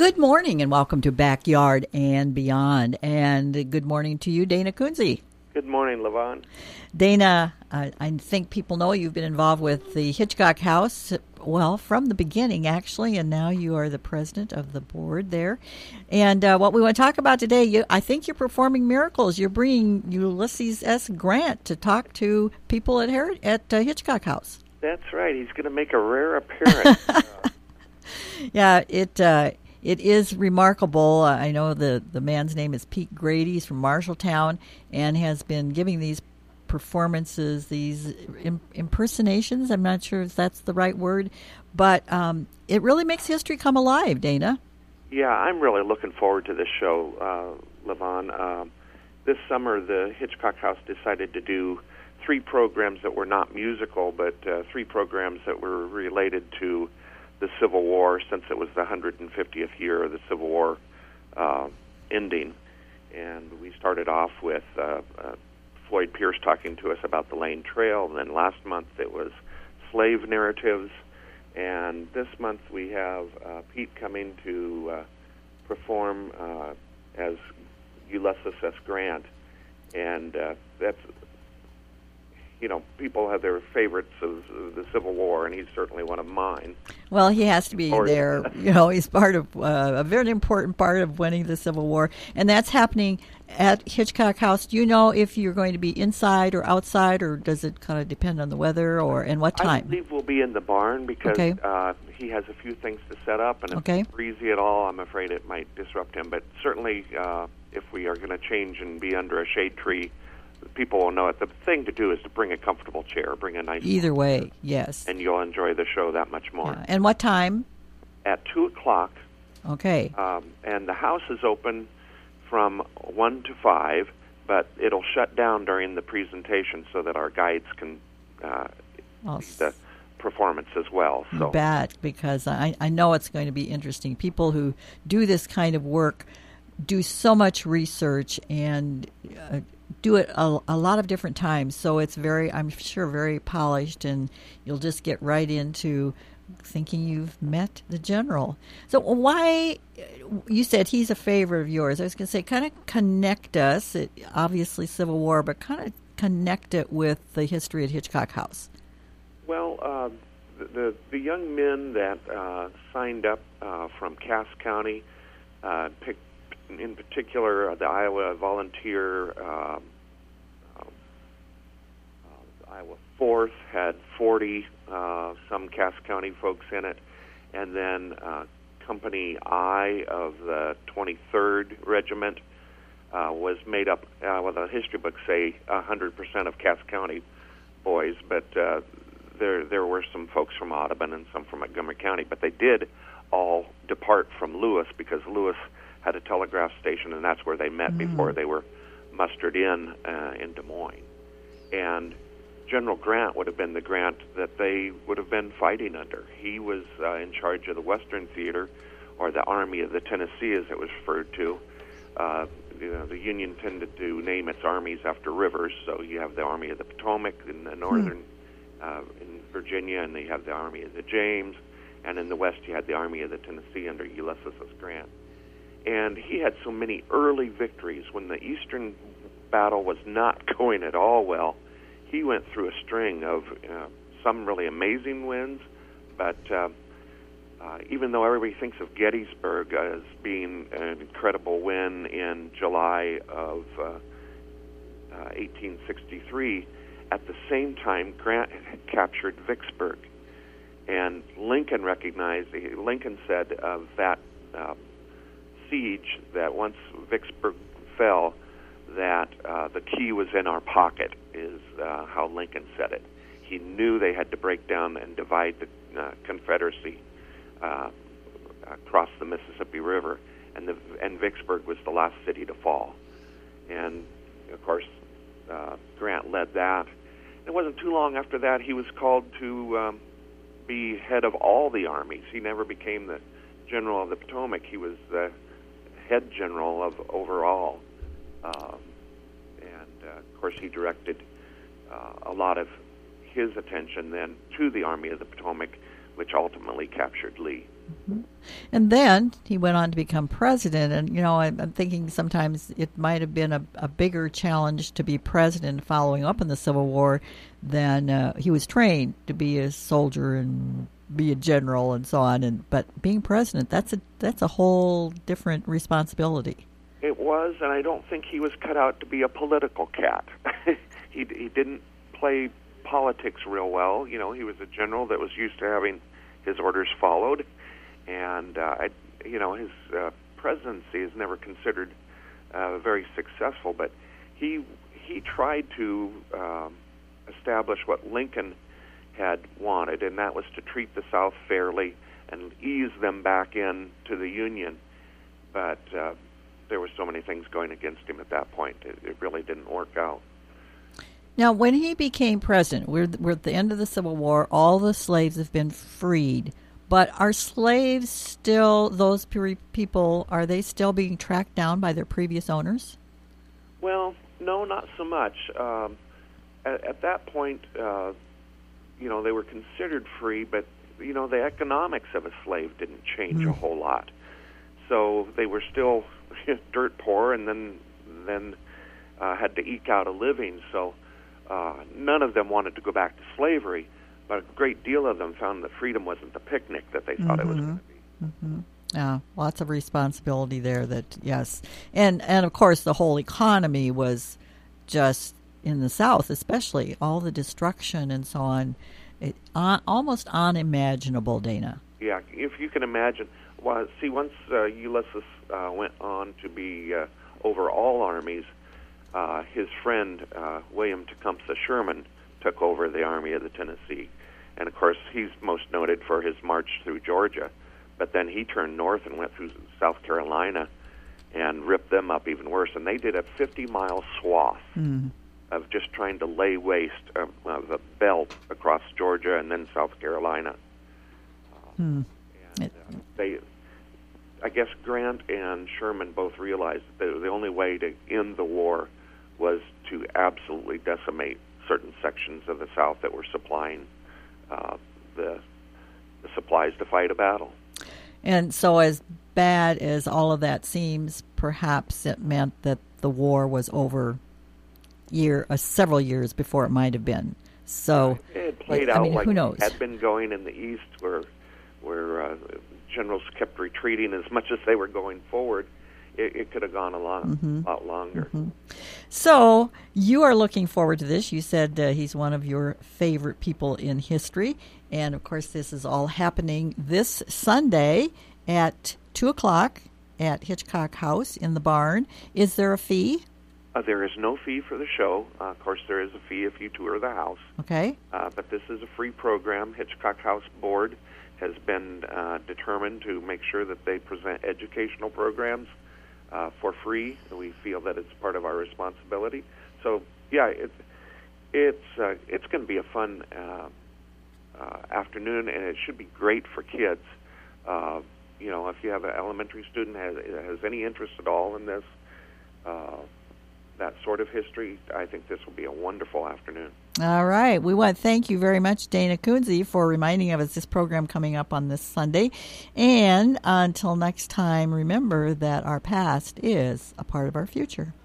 Good morning and welcome to Backyard and Beyond. And good morning to you, Dana Kunze. Good morning, Levon. Dana, I think people know you've been involved with the Hitchcock House, well, from the beginning, actually, and now you are the president of the board there. And what we want to talk about today, I think you're performing miracles. You're bringing Ulysses S. Grant to talk to people at Hitchcock House. That's right. He's going to make a rare appearance. Yeah, it is remarkable. I know the man's name is Pete Grady. He's from Marshalltown and has been giving these performances, these impersonations. I'm not sure if that's the right word, but it really makes history come alive, Dana. Yeah, I'm really looking forward to this show, Levon. This summer, the Hitchcock House decided to do 3 programs that were not musical, but 3 programs that were related to the Civil War, since it was the 150th year of the Civil War ending. And we started off with Floyd Pierce talking to us about the Lane Trail, and then last month it was slave narratives, and this month we have Pete coming to perform as Ulysses S. Grant, and that's, you know, people have their favorites of the Civil War, and he's certainly one of mine. Well, he has to be there. You know, he's part of a very important part of winning the Civil War, and that's happening at Hitchcock House. Do you know if you're going to be inside or outside, or does it kind of depend on the weather or and what time? I believe we'll be in the barn because he has a few things to set up, and if it's breezy at all, I'm afraid it might disrupt him. But certainly, if we are going to change and be under a shade tree, people will know it. The thing to do is to bring a comfortable chair, bring a nice either way, yes. And you'll enjoy the show that much more. Yeah. And what time? At 2 o'clock. Okay. And the house is open from 1 to 5, but it'll shut down during the presentation so that our guides can see the performance as well. So. You bet, because I know it's going to be interesting. People who do this kind of work do so much research and do it a lot of different times, so it's I'm sure, very polished, and you'll just get right into thinking you've met the general. So why, you said he's a favorite of yours. I was going to say, kind of connect us, obviously Civil War, but kind of connect it with the history at Hitchcock House. Well, the young men that signed up from Cass County, picked in particular, the Iowa Volunteer, Iowa 4th had 40 some Cass County folks in it, and then Company I of the 23rd Regiment was made up, well, the history books say 100% of Cass County boys, but there were some folks from Audubon and some from Montgomery County, but they did all depart from Lewis because Lewis had a telegraph station, and that's where they met before they were mustered in Des Moines. And General Grant would have been the Grant that they would have been fighting under. He was in charge of the Western Theater, or the Army of the Tennessee, as it was referred to. The Union tended to name its armies after rivers, so you have the Army of the Potomac in the northern, in Virginia, and you have the Army of the James, and in the west you had the Army of the Tennessee under Ulysses S. Grant. And he had so many early victories. When the Eastern battle was not going at all well, he went through a string of some really amazing wins, but even though everybody thinks of Gettysburg as being an incredible win in July of 1863, at the same time, Grant had captured Vicksburg. And Lincoln said of that siege that once Vicksburg fell, that the key was in our pocket, is how Lincoln said it. He knew they had to break down and divide the Confederacy across the Mississippi River, and Vicksburg was the last city to fall. And, of course, Grant led that. It wasn't too long after that he was called to be head of all the armies. He never became the general of the Potomac. He was the head general of overall. Of course, he directed a lot of his attention then to the Army of the Potomac, which ultimately captured Lee. And then he went on to become president. And, I'm thinking sometimes it might have been a bigger challenge to be president following up in the Civil War than he was trained to be a soldier and be a general and so on. But being president, that's a whole different responsibility. It was, and I don't think he was cut out to be a political cat. He didn't play politics real well. He was a general that was used to having his orders followed. And, his presidency is never considered very successful, but he tried to establish what Lincoln had wanted, and that was to treat the South fairly and ease them back into the Union. But there were so many things going against him at that point. It really didn't work out. Now, when he became president, we're at the end of the Civil War. All the slaves have been freed. But are slaves still, those people, are they still being tracked down by their previous owners? Well, no, not so much. At that point, they were considered free, but, the economics of a slave didn't change a whole lot. So they were still dirt poor and then had to eke out a living. So none of them wanted to go back to slavery. But a great deal of them found that freedom wasn't the picnic that they thought it was going to be. Yeah, lots of responsibility there. Yes, and of course the whole economy was just in the South, especially all the destruction and so on, almost unimaginable, Dana. Yeah, if you can imagine. Well, see, once Ulysses went on to be over all armies, his friend William Tecumseh Sherman took over the Army of the Tennessee. And, of course, he's most noted for his march through Georgia. But then he turned north and went through South Carolina and ripped them up even worse. And they did a 50-mile swath of just trying to lay waste of the belt across Georgia and then South Carolina. And I guess Grant and Sherman both realized that the only way to end the war was to absolutely decimate certain sections of the South that were supplying the supplies to fight a battle. And so as bad as all of that seems, perhaps it meant that the war was over several years before it might have been. So it played out like who knows? It had been going in the East where generals kept retreating as much as they were going forward. It could have gone a lot longer. So you are looking forward to this. You said he's one of your favorite people in history. And, of course, this is all happening this Sunday at 2 o'clock at Hitchcock House in the barn. Is there a fee? There is no fee for the show. Of course, there is a fee if you tour the house. Okay. But this is a free program. Hitchcock House Board has been determined to make sure that they present educational programs for free. We feel that it's part of our responsibility. So, yeah, it's going to be a fun afternoon, and it should be great for kids. If you have an elementary student has any interest at all in this, that sort of history, I think this will be a wonderful afternoon. All right. We want to thank you very much, Dana Kunze, for reminding us this program coming up on this Sunday. And until next time, remember that our past is a part of our future.